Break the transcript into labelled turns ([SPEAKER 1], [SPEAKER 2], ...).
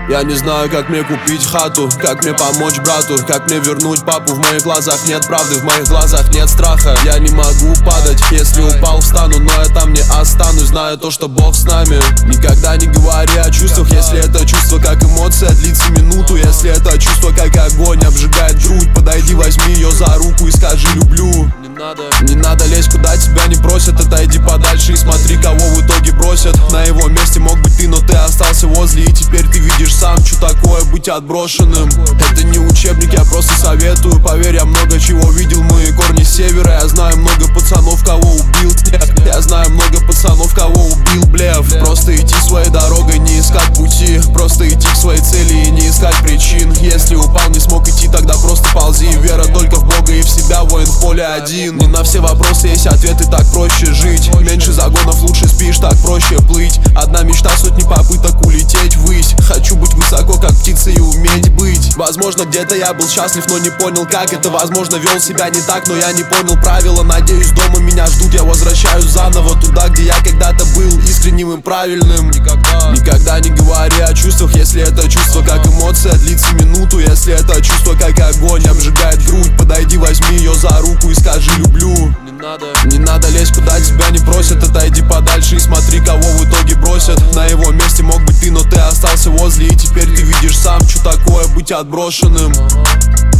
[SPEAKER 1] Я не знаю, как мне купить хату, как мне помочь брату, как мне вернуть папу. В моих глазах нет правды, в моих глазах нет страха. Я не могу падать, если упал, встану, но я там не останусь. Знаю то, что Бог с нами. Никогда не говори о чувствах, если это чувство как эмоция, длится минуту. Если это чувство как огонь, обжигает грудь, подойди, возьми ее за руку и скажи люблю. Не надо лезть, куда тебя не просят. Отойди подальше и смотри, кого в итоге бросят. На его месте мог быть ты, но ты остался возле. И теперь ты видишь сам, что такое быть отброшенным. Это не учебник, я просто советую. Поверь, я много чего видел, мы корни севера. Я знаю много пацанов, кого убил. Я знаю много пацанов, кого убил блеф. Просто идти своей дорогой, не искать пути. Просто идти к своей цели и не искать причин. Если упал, не смог идти, тогда просто ползи. Вера только в Бога и в себя, воин в поле один. Не на все вопросы есть ответы, так проще жить. Меньше загонов, лучше спишь, так проще плыть. Одна мечта, сотни попыток улететь ввысь. Хочу быть высоко, как птица, и уметь быть. Возможно, где-то я был счастлив, но не понял как это. Возможно, вел себя не так, но я не понял правила. Надеюсь, дома меня ждут, я возвращаюсь заново туда, где я когда-то был искренним и правильным. Никогда не говори о чувствах, если это чувство как эмоция, длится минуту. Если это чувство как огонь, обжигает грудь, подойди, возьми ее за руку и скажи люблю. Не надо лезть, куда тебя не просят. Отойди подальше и смотри, кого в итоге бросят. На его месте мог быть ты, но ты остался возле. И теперь ты видишь сам, что такое быть отброшенным.